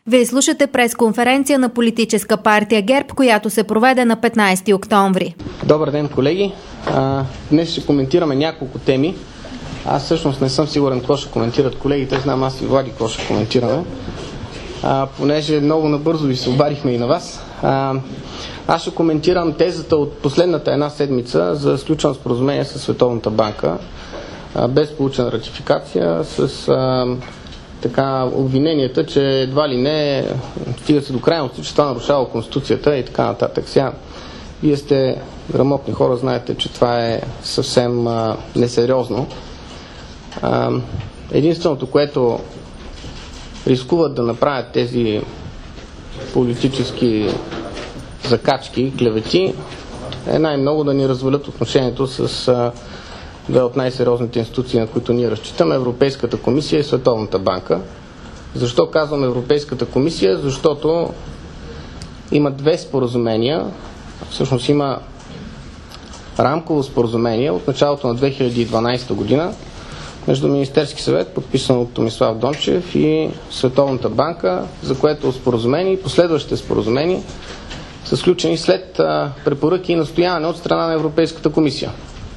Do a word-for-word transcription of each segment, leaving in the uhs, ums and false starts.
Вие слушате пресконференция на политическа партия ГЕРБ, която се проведе на петнайсети октомври. Добър ден, колеги! А, днес ще коментираме няколко теми. Аз всъщност не съм сигурен какво ще коментират колегите. Знам аз и Влади какво ще коментираме. А, понеже много набързо ви се обадихме и на вас. А, аз ще коментирам тезата от последната една седмица за сключено споразумение с Световната банка, а, без получена ратификация, с а, така обвиненията, че едва ли не стига се до крайности, че това нарушава Конституцията и така нататък. Сега, вие сте грамотни хора, знаете, че това е съвсем а, несериозно. А, единственото, което рискуват да направят тези политически закачки и клевети, е най-много да ни развалят отношението с а, две от най-сериозните институции, на които ние разчитаме, Европейската комисия и Световната банка. Защо казвам Европейската комисия? Защото има две споразумения, всъщност има рамково споразумение от началото на две хиляди и дванайсета година между Министерски съвет, подписано от Томислав Дончев, и Световната банка, за което споразумение и последващите споразумения са сключени след а, препоръки и настояване от страна на Европейската комисия.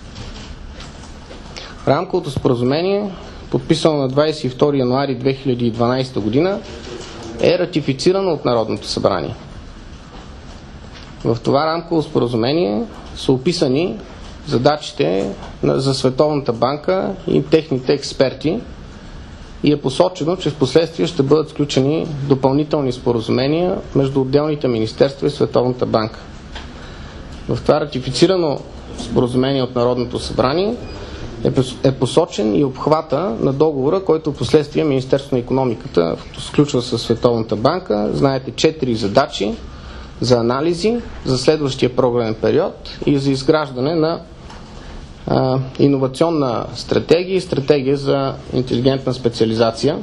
Рамковото споразумение, подписано на двайсет и втори януари две хиляди и дванайсета година, е ратифицирано от Народното събрание. В това рамково споразумение са описани задачите за Световната банка и техните експерти и е посочено, че в последствие ще бъдат сключени допълнителни споразумения между отделните министерства и Световната банка. В това ратифицирано споразумение от Народното събрание е посочен и обхвата на договора, който в последствие Министерството на икономиката сключва с Световната банка. Знаете, четири задачи за анализи за следващия програмен период и за изграждане на а, иновационна стратегия и стратегия за интелигентна специализация.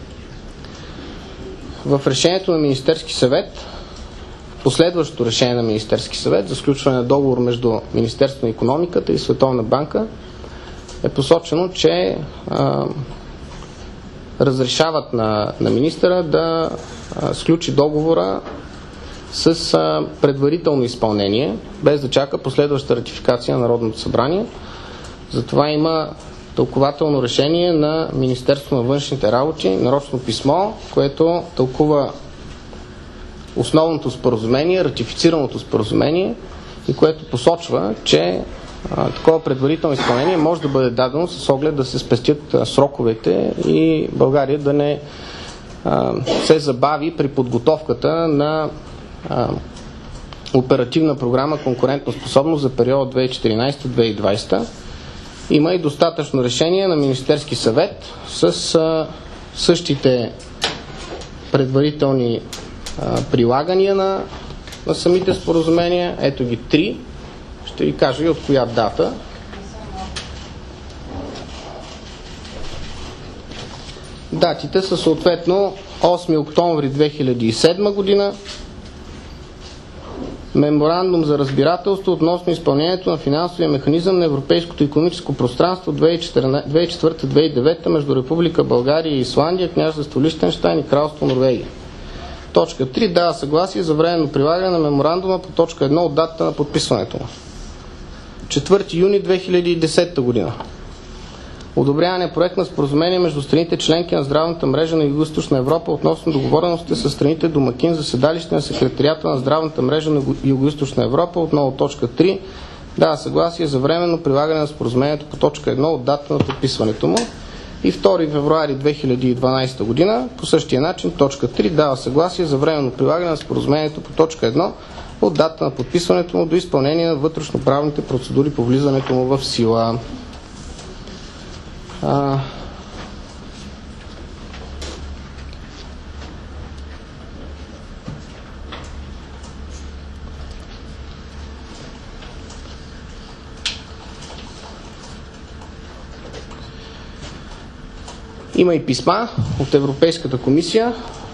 В решението на Министерски съвет, последващото решение на Министерски съвет за сключване на договор между Министерството на икономиката и Световна банка, е посочено, че а, разрешават на, на министъра да а, сключи договора с а, предварително изпълнение, без да чака последваща ратификация на Народното събрание. Затова има тълкувателно решение на Министерството на външните работи, нарочно писмо, което тълкува основното споразумение, ратифицираното споразумение, и което посочва, че а, такова предварително изпълнение може да бъде дадено с оглед да се спестят а, сроковете и България да не а, се забави при подготовката на а, оперативна програма конкурентоспособност за периода две хиляди и четиринайсета - две хиляди и двайсета. Има и достатъчно решение на Министерски съвет с а, същите предварителни а, прилагания на, на самите споразумения. Ето ги три. Ще ви кажа и от коя дата. Датите са съответно осми октомври две хиляди и седма година, Меморандум за разбирателство относно изпълнението на финансовия механизъм на Европейското икономическо пространство две хиляди и четвърта - две хиляди и девета между Република България и Исландия, Княжество Лихтенщайн и Кралство Норвегия. Точка три. Дава съгласие за временно прилагане на меморандума по точка едно от датата на подписването му. четвърти юни две хиляди и десета година. Одобряване проект на споразумение между страните членки на здравната мрежа на Югоизточна Европа относно договореностите с страните домакин за седалище на секретарията на здравната мрежа на Югоизточна Европа. Отново точка три. Дава съгласие за временно прилагане на споразумението по точка едно от дата на подписването му. И втори февруари две хиляди и дванайсета година по същия начин точка три. Дава съгласие за временно прилагане на споразумението по точка едно от дата на подписването му до изпълнение на вътрешноправните процедури по влизането му в сила. А... Има и писма от Европейската комисия.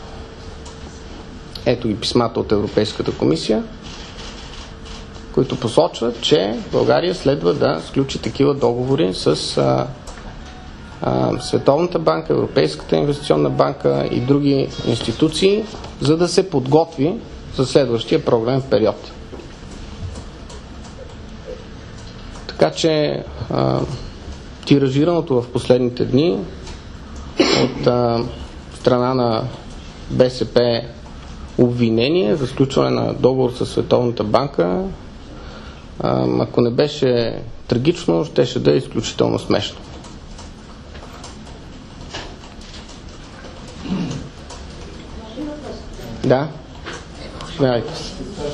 Ето ги писмата от Европейската комисия, които посочват, че България следва да сключи такива договори с а, а, Световната банка, Европейската инвестиционна банка и други институции, за да се подготви за следващия програмен период. Така че а, тиражираното в последните дни от а, страна на БСП обвинение за сключване на договор с Световната банка, а, ако не беше трагично, щеше да е изключително смешно. Да? Смявайте се.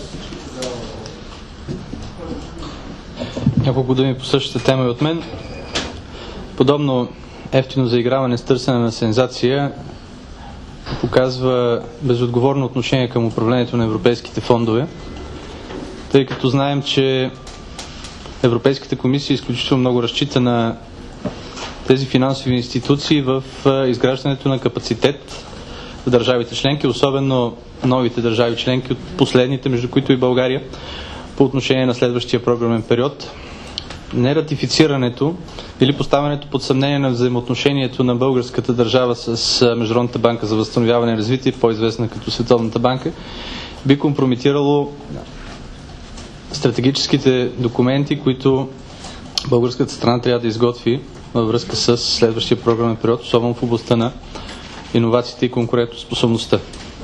Няколко думи по същата тема и от мен. Подобно ефтино заиграване с търсене на сензация показва безотговорно отношение към управлението на европейските фондове, тъй като знаем, че Европейската комисия изключително много разчита на тези финансови институции в изграждането на капацитет в държавите членки, особено новите държави членки от последните, между които и България, по отношение на следващия програмен период. Нератифицирането или поставянето под съмнение на взаимоотношението на българската държава с Международната банка за възстановяване и развитие, по-известна като Световната банка, би компрометирало стратегическите документи, които българската страна трябва да изготви във връзка с следващия програмен период, особено в областта на иновациите и конкурентоспособността.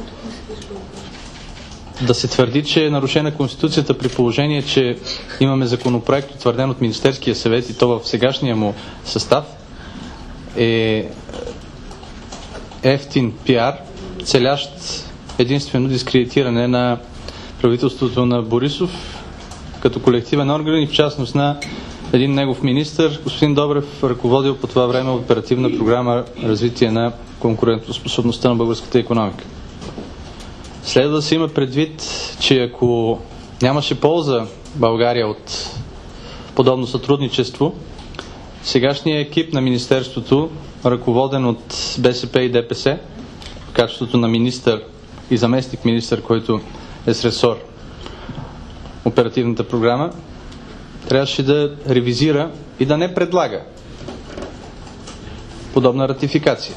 Да се твърди, че е нарушена Конституцията при положение, че имаме законопроект, утвърден от Министерския съвет и то в сегашния му състав, е ефтин пиар, целящ единствено дискредитиране на правителството на Борисов като колективен орган и в частност на един негов министър, господин Добрев, ръководил по това време оперативна програма развитие на конкурентоспособността на българската икономика. Следва да се има предвид, че ако нямаше полза България от подобно сътрудничество, сегашният екип на Министерството, ръководен от БСП и ДПС, в качеството на министър и заместник министър, който е с ресор оперативната програма, трябваше да ревизира и да не предлага подобна ратификация.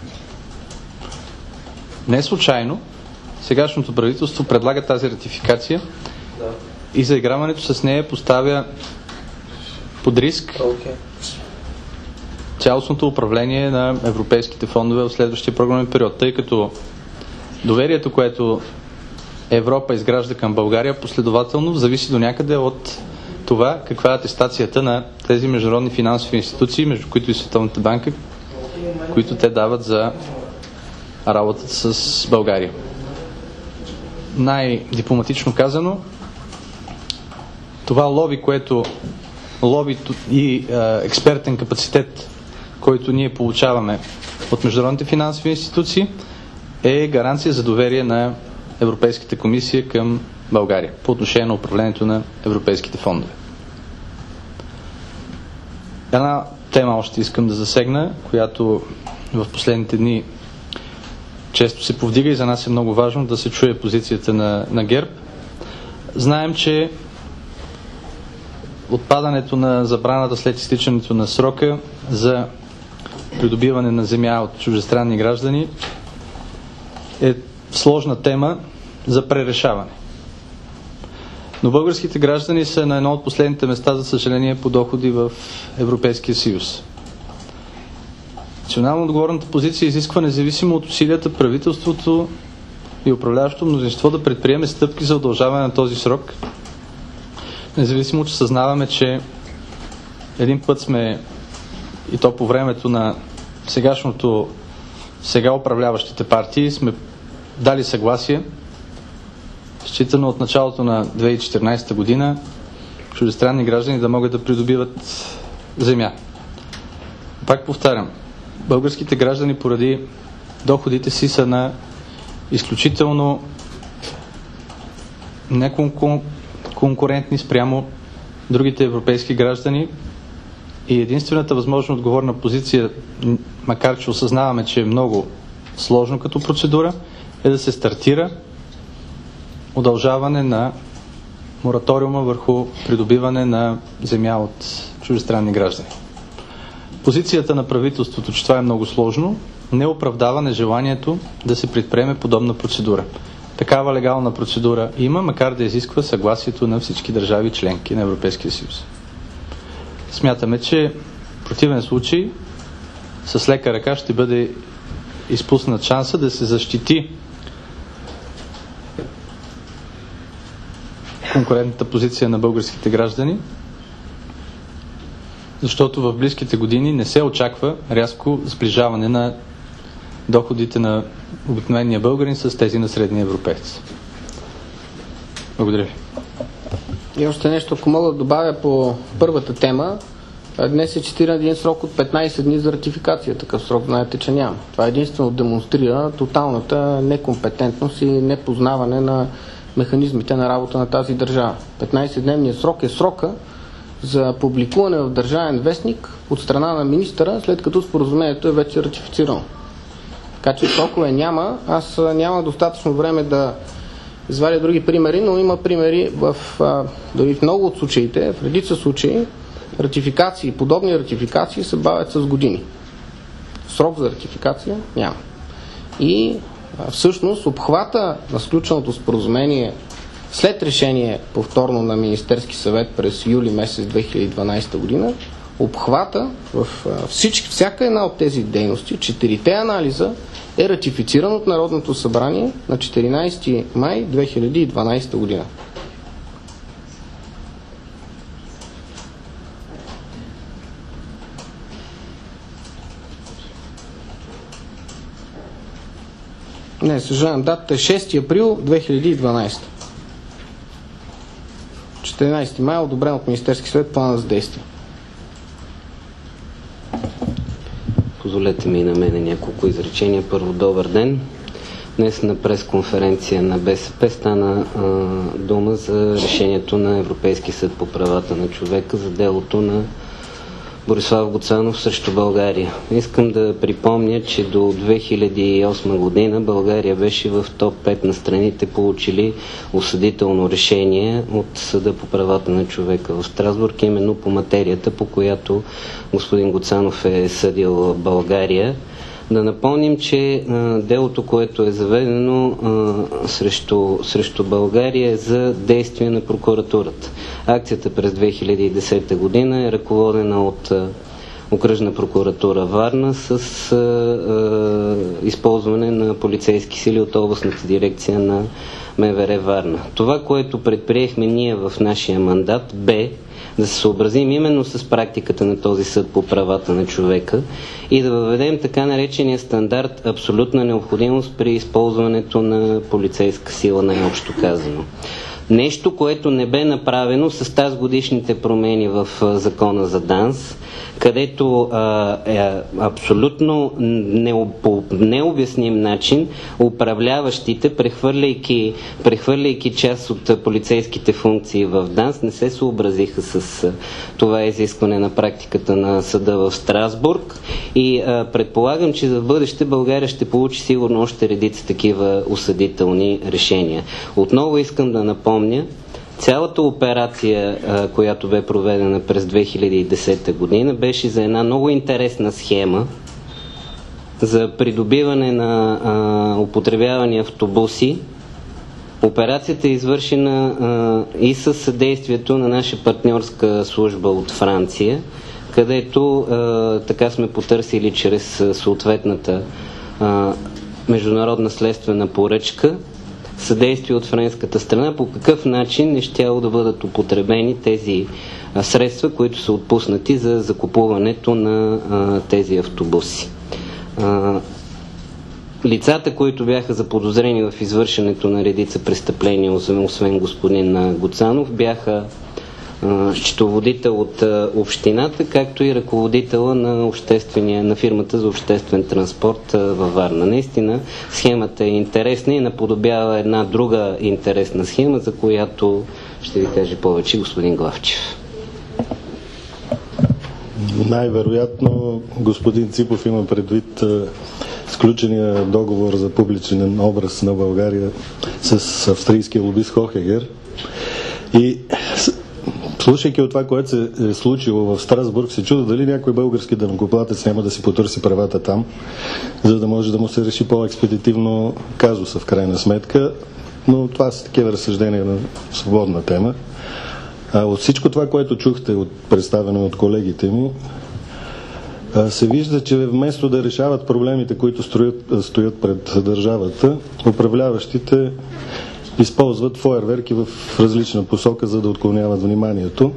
Не случайно сегашното правителство предлага тази ратификация да. И заиграването с нея поставя под риск okay. цялостното управление на европейските фондове в следващия програмен период, тъй като доверието, което Европа изгражда към България, последователно зависи до някъде от това каква е атестацията на тези международни финансови институции, между които и Световната банка, които те дават за работата с България. Най-дипломатично казано, това лоби, което лоби и е, експертен капацитет, който ние получаваме от международните финансови институции, е гаранция за доверие на Европейската комисия към България по отношение на управлението на европейските фондове. Една тема още искам да засегна, която в последните дни често се повдига и за нас е много важно да се чуе позицията на, на ГЕРБ. Знаем, че отпадането на забраната след изтичането на срока за придобиване на земя от чуждестранни граждани е сложна тема за пререшаване. Но българските граждани са на едно от последните места, за съжаление, по доходи в Европейския съюз. Национално отговорната позиция изисква, независимо от усилията, правителството и управляващото мнозинство да предприеме стъпки за удължаване на този срок, независимо, че съзнаваме, че един път сме, и то по времето на сегашното, сега управляващите партии, сме дали съгласие, считано от началото на две хиляди и четиринадесета година, чуждестранни граждани да могат да придобиват земя. Пак повтарям, българските граждани поради доходите си са на изключително неконкурентни спрямо другите европейски граждани и единствената възможно отговорна позиция, макар че осъзнаваме, че е много сложно като процедура, е да се стартира удължаване на мораториума върху придобиване на земя от чуждестранни граждани. Позицията на правителството, че това е много сложно, не оправдава нежеланието да се предприеме подобна процедура. Такава легална процедура има, макар да изисква съгласието на всички държави членки на Европейския съюз. Смятаме, че в противен случай с лека ръка ще бъде изпуснат шанса да се защити конкурентната позиция на българските граждани, защото в близките години не се очаква рязко сближаване на доходите на обикновения българин с тези на средния европеец. Благодаря ви. И още нещо, ако мога да добавя по първата тема. Днес е четиринадесет един срок от петнадесет дни за ратификация. Такъв срок знаете, че няма. Това единствено демонстрира тоталната некомпетентност и непознаване на механизмите на работа на тази държава. петнадесетдневният срок е срока за публикуване в Държавен вестник от страна на министъра, след като споразумението е вече ратифицирано. Така че срокове няма. Аз няма достатъчно време да извадя други примери, но има примери в, дори в много от случаите, в редица случаи, ратификации, подобни ратификации се бавят с години. Срок за ратификация няма. И всъщност обхвата на сключеното споразумение след решение повторно на Министерски съвет през юли месец две хиляди и дванадесета година, обхвата в всички, всяка една от тези дейности, четирите анализа, е ратифициран от Народното събрание на четиринадесети май две хиляди и дванадесета година. Не, съжалявам, датата е шести април две хиляди и дванадесета. четиринадесети май одобрен от Министерски съвет плана за действие. Позволете ми и на мене няколко изречения. Първо, добър ден. Днес на пресконференция на БСП стана а, дума за решението на Европейски съд по правата на човека за делото на Борислав Гуцанов срещу България. Искам да припомня, че до две хиляди и осма година България беше в топ пет на страните, получили осъдително решение от Съда по правата на човека в Страсбург, именно по материята, по която господин Гуцанов е съдил България. Да напомним, че а, делото, което е заведено а, срещу, срещу България е за действие на прокуратурата. Акцията през две хиляди и десета година е ръководена от а, Окръжна прокуратура Варна с а, а, използване на полицейски сили от областната дирекция на МВР Варна. Това, което предприехме ние в нашия мандат, бе да се съобразим именно с практиката на този съд по правата на човека и да въведем така наречения стандарт абсолютна необходимост при използването на полицейска сила, най-общо казано. Нещо, което не бе направено с тази годишните промени в закона за ДАНС, където а, е абсолютно не, по необясним начин управляващите, прехвърляйки, прехвърляйки част от полицейските функции в ДАНС, не се съобразиха с това изискване на практиката на съда в Страсбург и а, предполагам, че за бъдеще България ще получи сигурно още редица такива осъдителни решения. Отново искам да напомня, цялата операция, която бе проведена през две хиляди и десета година, беше за една много интересна схема за придобиване на а, употребявани автобуси. Операцията е извършена а, и със съдействието на наша партньорска служба от Франция, където а, така сме потърсили чрез съответната а, международна следствена поръчка съдействие от френската страна, по какъв начин не щяло да бъдат употребени тези а, средства, които са отпуснати за закупуването на а, тези автобуси. А, лицата, които бяха заподозрени в извършенето на редица престъпления, освен господин Гуцанов, бяха а, счетоводител от а, общината, както и ръководителя на, обществения, на фирмата за обществен транспорт а, във Варна. Наистина схемата е интересна и наподобява една друга интересна схема, за която ще ви каже повече господин Главчев. Най-вероятно господин Ципов има предвид а, сключения договор за публичен образ на България с австрийския лобист Хохегер. И слушайки от това, което се е случило в Страсбург, се чуда дали някой български данъкоплатец няма да си потърси правата там, за да може да му се реши по-експедитивно казуса в крайна сметка. Но това са такива разсъждения на свободна тема. А от всичко това, което чухте от представено от колегите ми, се вижда, че вместо да решават проблемите, които стоят, стоят пред държавата, управляващите използват фойерверки в различна посока, за да отклоняват вниманието.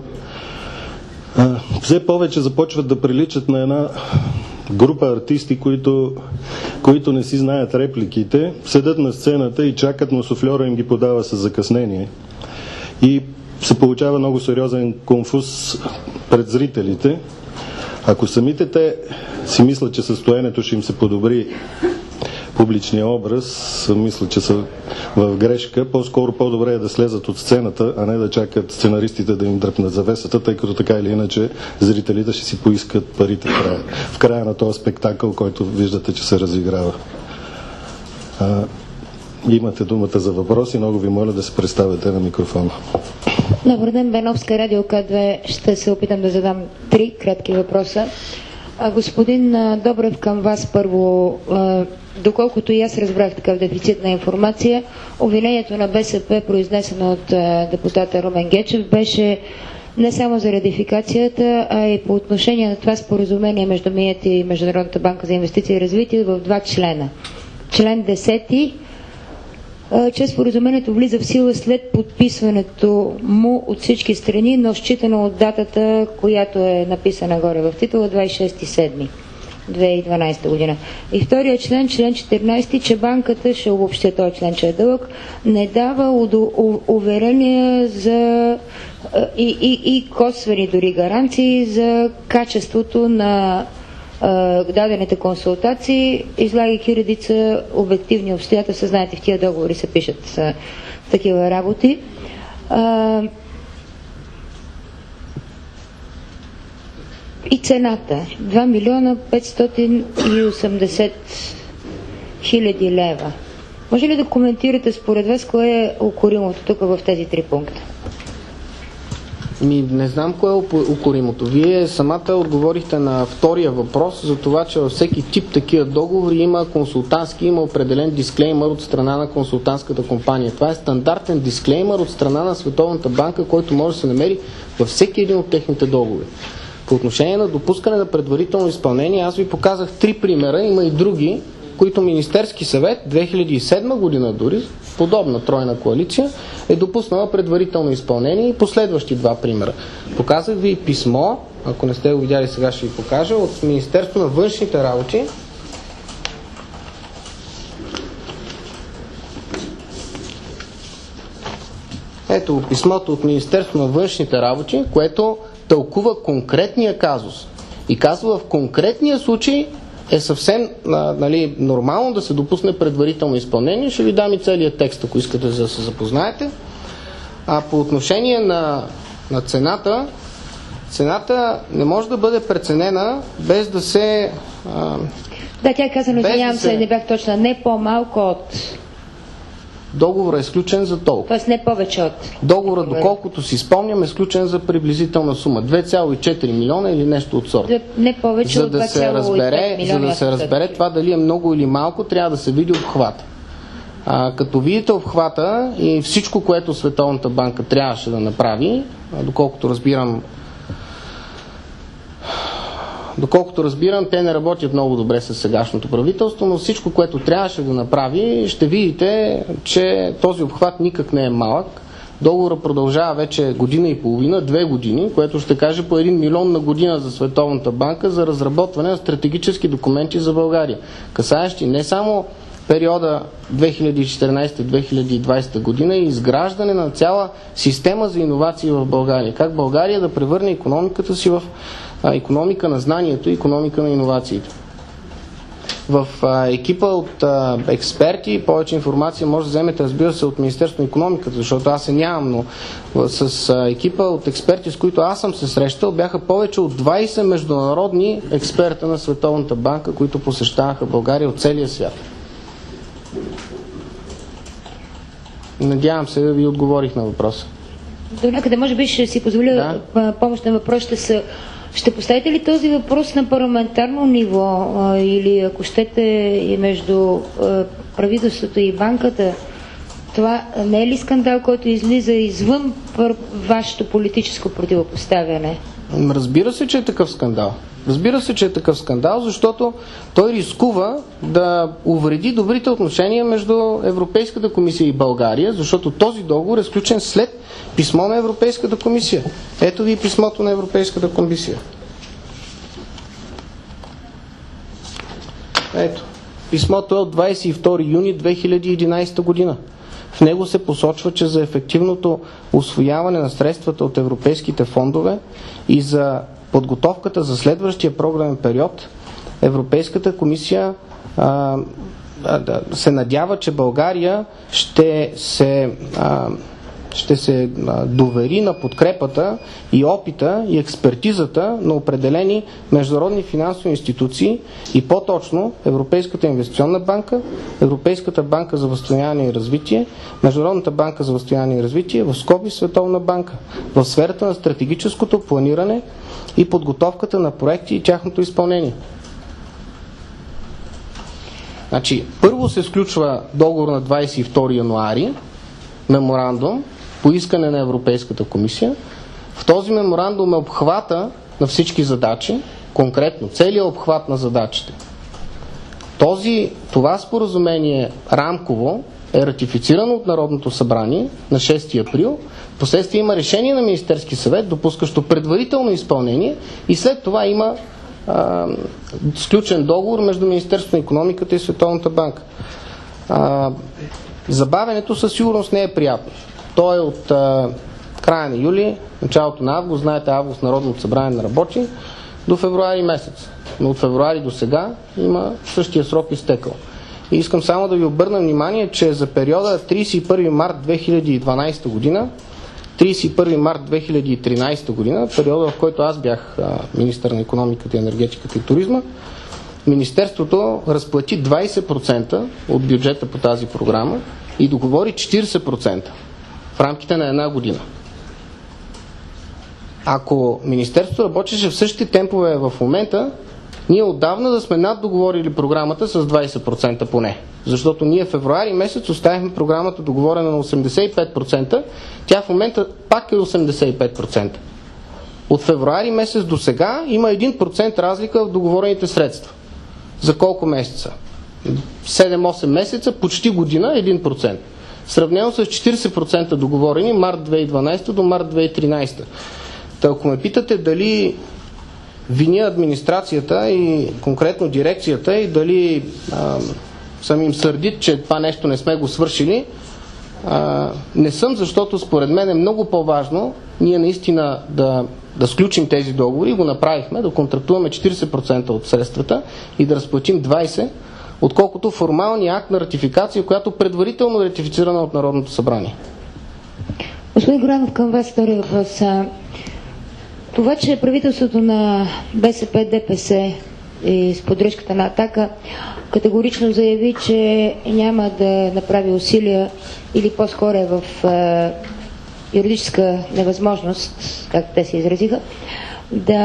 Все повече започват да приличат на една група артисти, които, които не си знаят репликите, седят на сцената и чакат, но суфльора им ги подава с закъснение. И се получава много сериозен конфуз пред зрителите. Ако самите те си мислят, че състоянието ще им се подобри публичния образ, мисля, че са в грешка. По-скоро по-добре е да слезат от сцената, а не да чакат сценаристите да им дръпнат завесата, тъй като така или иначе зрителите ще си поискат парите в края, в края на този спектакъл, който виждате, че се разиграва. А, имате думата за въпроси. Много ви моля да се представите на микрофона. Добър ден, Беновска, Радио К две. Ще се опитам да задам три кратки въпроса. А, господин Добрев, към вас първо. А, доколкото и аз разбрах такъв дефицит на информация, обвинението на БСП, произнесено от а, депутата Румен Гечев, беше не само за ратификацията, а и по отношение на това споразумение между МИЕТ и Международната банка за инвестиции и развитие в два члена. Член десети, че споразумението влиза в сила след подписването му от всички страни, но считано от датата, която е написана горе в титула, двадесет и шести юли две хиляди и дванадесета година. И втория член, член четиринадесети, че банката, ще обобщя този член, че е дълъг, не дава уверения за и, и, и косвени дори гаранции за качеството на дадените консултации, излагайки редица обективни обстоятелства. Знаете, в тия договори се пишат а, такива работи. А, и цената два милиона петстотин и осемдесет хиляди лева. Може ли да коментирате според вас кое е укоримото тук в тези три пункта? Ми, не знам кое е укоримото. Вие самата отговорихте на втория въпрос за това, че във всеки тип такива договори има консултантски, има определен дисклеймър от страна на консултантската компания. Това е стандартен дисклеймър от страна на Световната банка, който може да се намери във всеки един от техните договори. По отношение на допускане на предварително изпълнение, аз ви показах три примера, има и други, които Министерски съвет две хиляди и седма година дори, подобна тройна коалиция, е допуснала предварително изпълнение и последващи два примера. Показах ви писмо, ако не сте го видяли, сега ще ви покажа, от Министерство на външните работи. Ето писмото от Министерство на външните работи, което тълкува конкретния казус. И казва, в конкретния случай е съвсем нали, нормално да се допусне предварително изпълнение. Ще ви дам и целият текст, ако искате да се запознаете. А по отношение на, на цената, цената не може да бъде преценена без да се... А, да, тя е казано, извинявам да се, не бях точна, не по-малко от... Договорът е сключен за толкова. Тоест не повече от... Договорът, доколкото си спомням, е сключен за приблизителна сума. две цяло и четири милиона или нещо от сорта. Не повече за от да се разбере, За да се разбере това дали е много или малко, трябва да се види обхвата. А, като видите обхвата и всичко, което Световната банка трябваше да направи, доколкото разбирам, Доколкото разбирам, те не работят много добре с сегашното правителство, но всичко, което трябваше да направи, ще видите, че този обхват никак не е малък. Договорът продължава вече година и половина, две години, което ще каже по един милион на година за Световната банка за разработване на стратегически документи за България, касаещи не само периода две хиляди и четиринадесета - две хиляди и двадесета година и изграждане на цяла система за иновации в България. Как България да превърне икономиката си в а, икономика на знанието и икономика на иновациите. В а, екипа от а, експерти, повече информация може да вземете, разбира се, от Министерството на икономиката, защото аз се нямам, но с а, екипа от експерти, с които аз съм се срещал, бяха повече от двадесет международни експерта на Световната банка, които посещаваха България от целия свят. Надявам се да ви отговорих на въпроса. до някъде може би ще си позволя да. помощен въпрос. Ще, са, ще поставите ли този въпрос на парламентарно ниво а, или ако щете и между а, правителството и банката? Това не е ли скандал, който излиза извън вашето политическо противопоставяне? Разбира се, че е такъв скандал. Разбира се, че е такъв скандал, защото той рискува да увреди добрите отношения между Европейската комисия и България, защото този договор е сключен след писмо на Европейската комисия. Ето ви писмото на Европейската комисия. Ето. Писмото е от двадесет и втори юни две хиляди и единадесета година. В него се посочва, че за ефективното усвояване на средствата от европейските фондове и за подготовката за следващия програмен период, Европейската комисия а, а, се надява, че България ще се, а, ще се а, довери на подкрепата и опита и експертизата на определени международни финансови институции и по-точно Европейската инвестиционна банка, Европейската банка за възстановяване и развитие, Международната банка за възстановяване и развитие, в скоби Световна банка, в сферата на стратегическото планиране и подготовката на проекти и тяхното изпълнение. Значи, първо се сключва договор на двадесет и втори януари, меморандум, по искане на Европейската комисия. В този меморандум е обхвата на всички задачи, конкретно целият обхват на задачите. Този, това споразумение рамково е ратифицирано от Народното събрание на шести април. Впоследствие има решение на Министерски съвет, допускащо предварително изпълнение, и след това има а, сключен договор между Министерството на икономиката и Световната банка. А, забавянето със сигурност не е приятно. То е от а, края на юли, началото на август, знаете, август Народното събрание не работи, до февруари месец. Но от февруари до сега има същия срок изтекъл. И искам само да ви обърна внимание, че за периода тридесет и първи март две хиляди и дванадесета година, тридесет и първи март две хиляди и тринадесета година, периода, в който аз бях а, министър на икономиката, енергетиката и туризма, Министерството разплати двадесет процента от бюджета по тази програма и договори четиридесет процента в рамките на една година. Ако Министерството работеше в същите темпове в момента, ние отдавна да сме наддоговорили програмата с двадесет процента поне. Защото ние в февруари месец оставихме програмата договорена на осемдесет и пет процента, тя в момента пак е осемдесет и пет процента. От февруари месец до сега има един процент разлика в договорените средства. За колко месеца? седем-осем месеца, почти година, един процент. Сравнено с четиридесет процента договорени март две хиляди и дванадесета до март две хиляди и тринадесета. Та ако ме питате дали виня администрацията и конкретно дирекцията и дали а, съм им сърдит, че това нещо не сме го свършили, а, не съм, защото според мен е много по-важно ние наистина да, да сключим тези договори, го направихме, да контрактуваме четиридесет процента от средствата и да разплатим двадесет процента, отколкото формалния акт на ратификация, която предварително е ратифицирана от Народното събрание. Господин Горанов, към вас втори въпрос. Това, че правителството на БСП, ДПС и с поддръжката на Атака категорично заяви, че няма да направи усилия или по-скоро е в е, юридическа невъзможност, както те се изразиха, да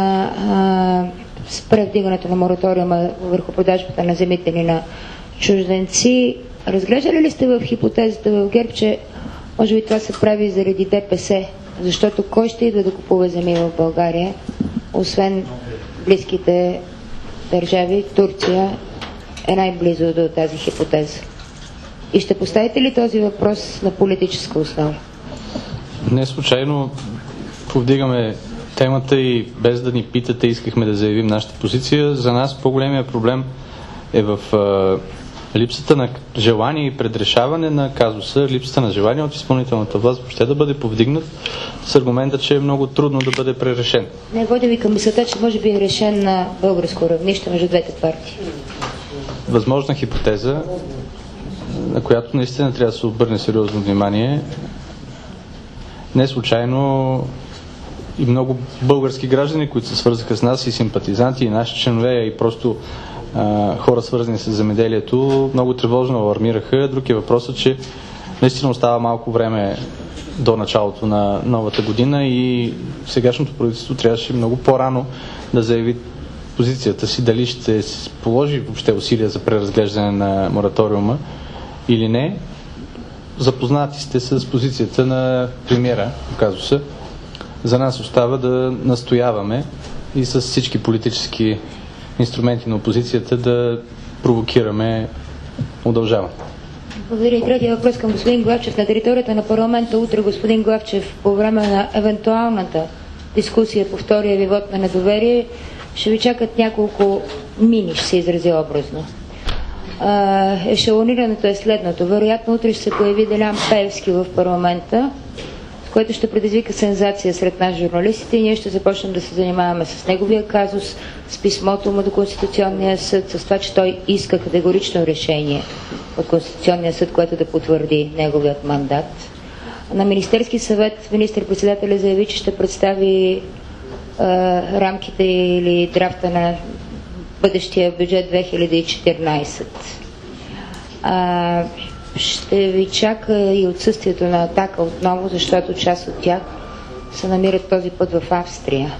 е, спре вдигането на мораториума върху продажбата на земите ни на чужденци. Разглеждали ли сте в хипотезата в ГЕРБ, че може би това се прави заради ДПС? Защото кой ще идва да купува земи в България, освен близките държави? Турция е най-близо до тази хипотеза. И ще поставите ли този въпрос на политическа основа? Не случайно повдигаме темата и без да ни питате искахме да заявим нашата позиция. За нас по-големия проблем е в е, липсата на желание и предрешаване на казуса, липсата на желание от изпълнителната власт въобще да бъде повдигнат с аргумента, че е много трудно да бъде пререшен. Не водя ви към мисълта, че може би е решен на българско равнище между двете партии. Възможна хипотеза, на която наистина трябва да се обърне сериозно внимание. Не случайно и много български граждани, които се свързаха с нас, и симпатизанти, и наши членове, и просто а, хора свързани с земеделието, много тревожно алармираха. Друг е въпросът, че наистина остава малко време до началото на новата година и сегашното правителство трябваше много по-рано да заяви позицията си, дали ще положи въобще усилия за преразглеждане на мораториума или не. Запознати сте с позицията на премиера, оказва се. За нас остава да настояваме и с всички политически инструменти на опозицията да провокираме удължаване. Благодаря. И третия въпрос към господин Главчев. На територията на парламента утре, господин Главчев, по време на евентуалната дискусия по втория ви вод на недоверие, ще ви чакат няколко мини, ще се изрази образно. А, ешелонирането е следното. Вероятно утре ще се появи Делян Пеевски в парламента, което ще предизвика сензация сред нас журналистите и ние ще започнем да се занимаваме с неговия казус, с писмото му до Конституционния съд, с това, че той иска категорично решение от Конституционния съд, което да потвърди неговият мандат. На Министерски съвет министър-председателя заяви, че ще представи а, рамките или драфта на бъдещия бюджет две хиляди и четиринадесет. А, ще ви чака и отсъствието на Атака отново, защото част от тях се намират този път в Австрия.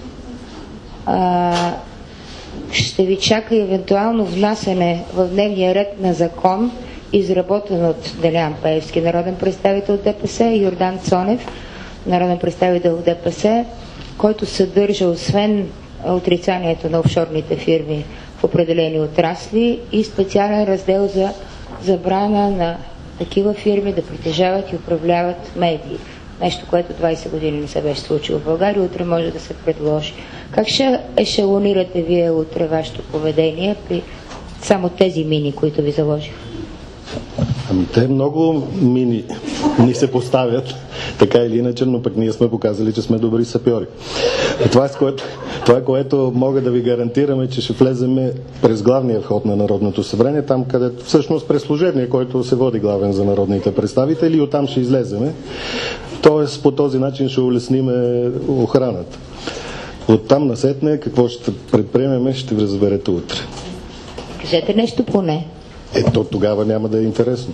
А, ще ви чака и евентуално внасяне в дневния ред на закон, изработен от Делян Пеевски, народен представител от ДПС, и Йордан Цонев, народен представител от ДПС, който съдържа, освен отрицанието на офшорните фирми в определени отрасли, и специален раздел за забрана на такива фирми да притежават и управляват медии. Нещо, което двадесет години не се беше случило в България, утре може да се предложи. Как ще ешелонирате вие утре вашето поведение при само тези мини, които ви заложих? Ами те много мини ни се поставят, така или иначе, но пък ние сме показали, че сме добри сапьори. Това, с което, това, което мога да ви гарантираме, че ще влеземе през главния вход на Народното събрание, там където всъщност през служебния, който се води главен за народните представители, и оттам ще излеземе. Тоест по този начин ще улесниме охраната. Оттам насетне какво ще предприемеме, ще ви разберете утре. Кажете нещо поне. Ето тогава няма да е интересно.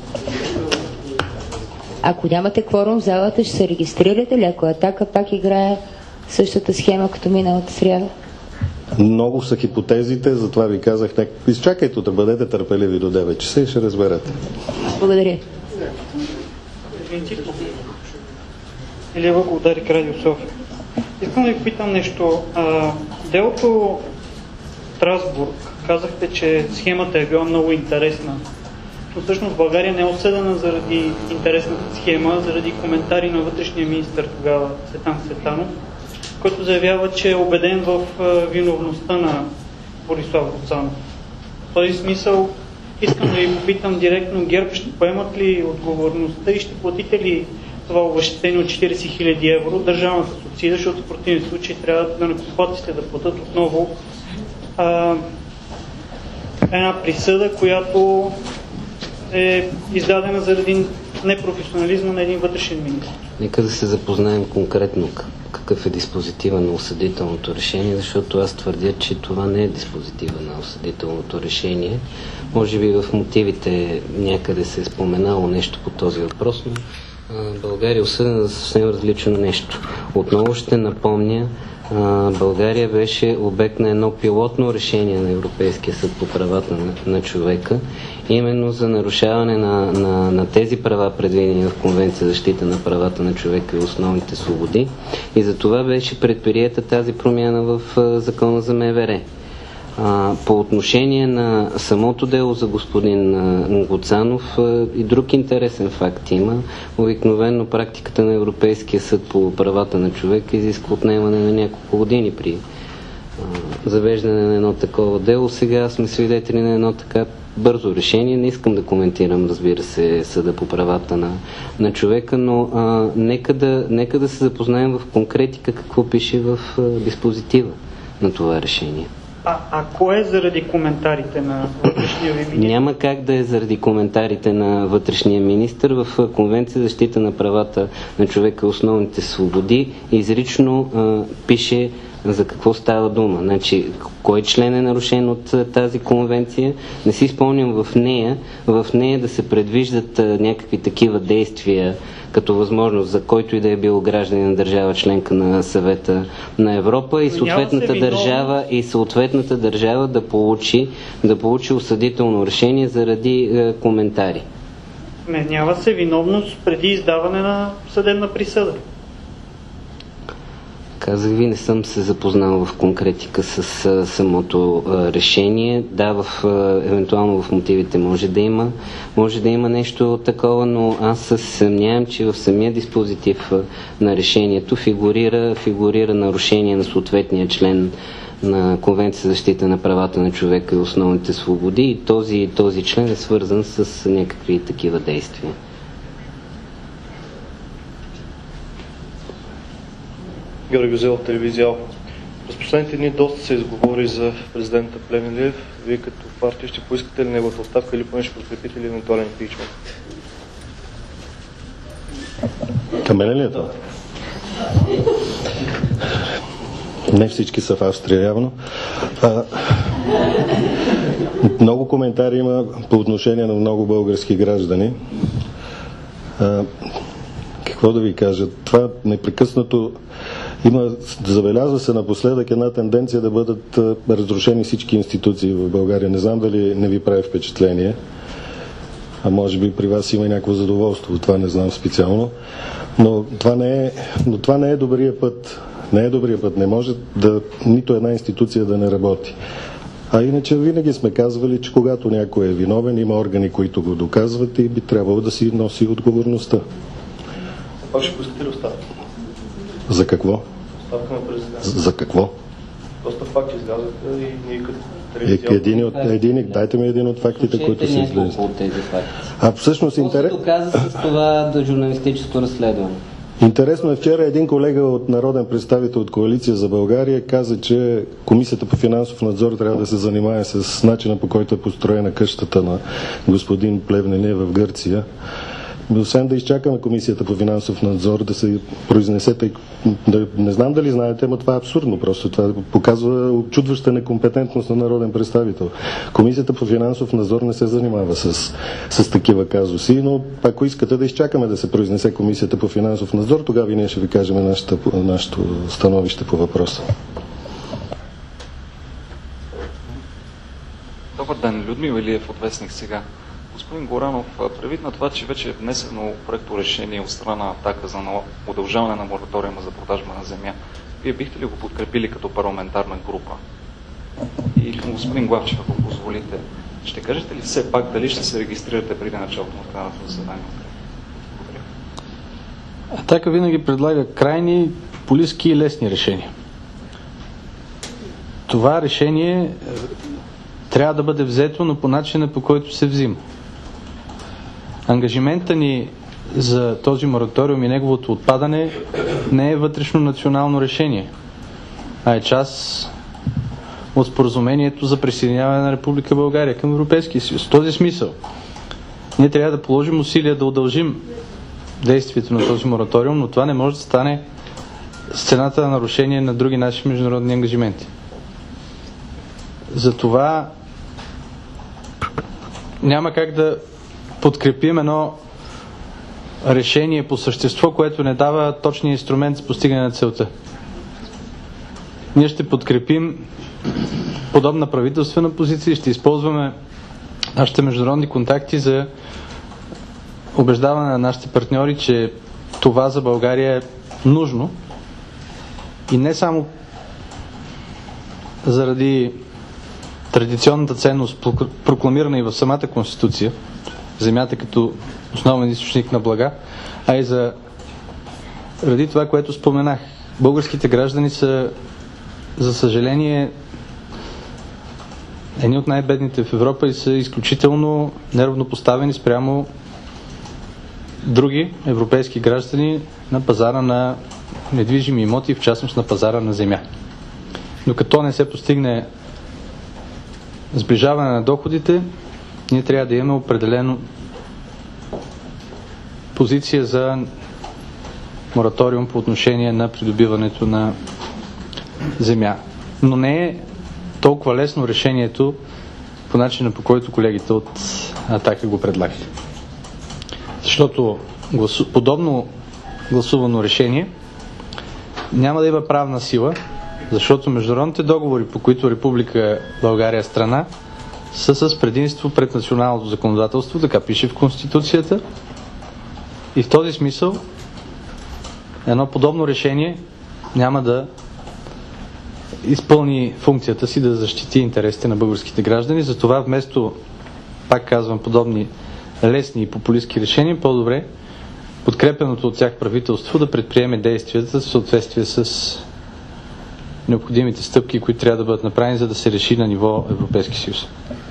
Ако нямате кворум в залата, ще се регистрирате ли? Ако Атака пак играе същата схема като миналата сряда? Много са хипотезите, затова ви казах, изчакайте да бъдете търпеливи до девет часа и ще разберете. Благодаря. Илия Вълков, Дарик, Радио София. Искам да ви питам нещо. А, делото Страсбург, казахте, че схемата е била много интересна. Но всъщност България не е осъдена заради интересната схема, заради коментари на вътрешния министър тогава Цветан Цветанов, който заявява, че е убеден в виновността на Борислав Гуцанов. В този смисъл искам да ви попитам директно: ГЕРБ ще поемат ли отговорността и ще платите ли това обезщетение от четиридесет хиляди евро, държавната субсидия, защото в противен случай трябва да накупатите да платят отново а, една присъда, която е издадена заради непрофесионализма на един вътрешен министр. Нека да се запознаем конкретно какъв е диспозитива на осъдителното решение, защото аз твърдя, че това не е диспозитива на осъдителното решение. Може би в мотивите някъде се е споменало нещо по този въпрос, но България е осъдена за съвсем различно нещо. Отново ще напомня, България беше обект на едно пилотно решение на Европейския съд по правата на, на човека, именно за нарушаване на, на, на тези права, предвидени в Конвенция за защита на правата на човека и основните свободи, и за това беше предприета тази промяна в Закона за МВР. А, по отношение на самото дело за господин а, Гуцанов, а, и друг интересен факт има. Обикновено практиката на Европейския съд по правата на човека изисква отнемане на няколко години при а, завеждане на едно такова дело. Сега сме свидетели на едно така бързо решение. Не искам да коментирам, разбира се, съда по правата на, на човека, но а, нека, да, нека да се запознаем в конкретика какво пише в а, диспозитива на това решение. А, а кое е заради коментарите на вътрешния ви министър? Няма как да е заради коментарите на вътрешния министър. В Конвенция за защита на правата на човека и основните свободи изрично а, пише За какво става дума? Значи, кой член е нарушен от тази конвенция? Не си спомням в нея, в нея да се предвиждат някакви такива действия, като възможност за който и да е бил гражданин на държава членка на Съвета на Европа и съответната държава и съответната държава да получи, да получи осъдително решение заради е, коментари. Вменява се виновност преди издаване на съдебна присъда. Казах ви, не съм се запознал в конкретика с а, самото а, решение. Да, в, а, евентуално в мотивите може да има, може да има нещо такова, но аз се съмнявам, че в самия диспозитив а, на решението фигурира, фигурира нарушение на съответния член на Конвенция за защита на правата на човека и основните свободи и този, този член е свързан с някакви такива действия. Георги Гюзелов, телевизия Алфа. През последните дни доста се изговори за президента Плевнелиев. Вие като партия ще поискате ли неговата оставка или поне ще подкрепите ли евентуален импичмент? Към мене ли е това? Не всички са в Австрия явно. А, много коментари има по отношение на много български граждани. А, какво да ви кажа? Това непрекъснато има, забелязва се напоследък една тенденция да бъдат разрушени всички институции в България. Не знам дали не ви прави впечатление, а може би при вас има някакво задоволство, това не знам специално, но това не е, но това не е добрия път. Не е добрия път. Не може да нито една институция да не работи. А иначе винаги сме казвали, че когато някой е виновен, има органи, които го доказват и би трябвало да си носи отговорността. Пак ще поискате ли оставка? За какво? Оставка на президента. За какво? Доста факти излязаха и ние като телевизия... Е, един от, един, дайте ми един от фактите, които са излезли. От тези факти. А всъщност интерес... Какво се доказа с това да журналистическо разследване? Интересно е, вчера един колега от народен представител от Коалиция за България каза, че Комисията по финансов надзор трябва да се занимае с начина, по който е построена къщата на господин Плевнелиев в Гърция. Освен да изчакаме Комисията по финансов надзор да се произнесе, тъй, да, не знам дали знаете, но това е абсурдно просто. Това показва очудваща некомпетентност на народен представител. Комисията по финансов надзор не се занимава с, с такива казуси, но ако искате да изчакаме да се произнесе Комисията по финансов надзор, тогава и ние ще ви кажем нашата, нашето становище по въпроса. Добър ден, Людмил Илиев от Вестник сега. Господин Горанов, предвид на това, че вече е внесено проекто решение от страна на Атака за удължаване на мораториума за продажба на земя, вие бихте ли го подкрепили като парламентарна група? И към господин Главчев, ако позволите, ще кажете ли все пак дали ще се регистрирате преди началото на пленарното заседание? Атака винаги предлага крайни, популистки и лесни решения. Това решение трябва да бъде взето, но по начина, по който се взима. Ангажимента ни за този мораториум и неговото отпадане не е вътрешно национално решение, а е част от споразумението за присъединяване на Република България към Европейския съюз. В този смисъл ние трябва да положим усилия да удължим действието на този мораториум, но това не може да стане с цената на нарушение на други наши международни ангажименти. Затова няма как да подкрепим едно решение по същество, което не дава точния инструмент за постигане на целта. Ние ще подкрепим подобна правителствена позиция и ще използваме нашите международни контакти за убеждаване на нашите партньори, че това за България е нужно и не само заради традиционната ценност, прокламирана и в самата Конституция, земята като основен източник на блага, а и за ради това, което споменах. Българските граждани са, за съжаление, едни от най-бедните в Европа и са изключително неравнопоставени спрямо други европейски граждани на пазара на недвижими имоти, в частност на пазара на земя. Докато не се постигне сближаване на доходите, ние трябва да имаме определено позиция за мораториум по отношение на придобиването на земя. Но не е толкова лесно решението по начина, по който колегите от Атака го предлагат. Защото гласу... подобно гласувано решение няма да има правна сила, защото международните договори, по които Република България е страна, са с предимство пред националното законодателство, така пише в Конституцията. И в този смисъл едно подобно решение няма да изпълни функцията си да защити интересите на българските граждани. Затова вместо, пак казвам, подобни лесни и популистски решения, по-добре подкрепеното от тях правителство да предприеме действията в съответствие с необходимите стъпки, които трябва да бъдат направени, за да се реши на ниво Европейски съюз.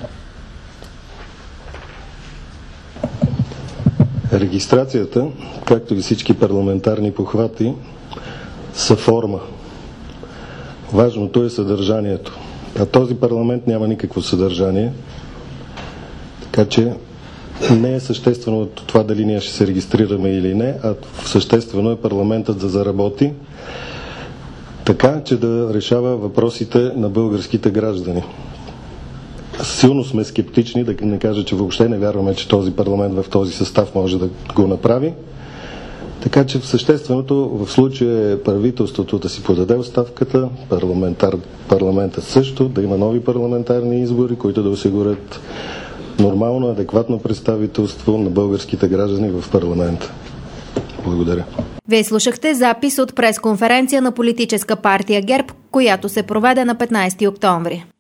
Регистрацията, както и всички парламентарни похвати, са форма. Важното е съдържанието. А този парламент няма никакво съдържание, така че не е съществено това дали ние ще се регистрираме или не, а съществено е парламентът да заработи така, че да решава въпросите на българските граждани. Силно сме скептични, да не кажа, че въобще не вярваме, че този парламент в този състав може да го направи. Така че същественото в случая е правителството да си подаде оставката, парламентар, парламентът също, да има нови парламентарни избори, които да осигурят нормално, адекватно представителство на българските граждани в парламента. Благодаря. Вие слушахте запис от пресконференция на политическа партия ГЕРБ, която се проведе на петнайсети октомври.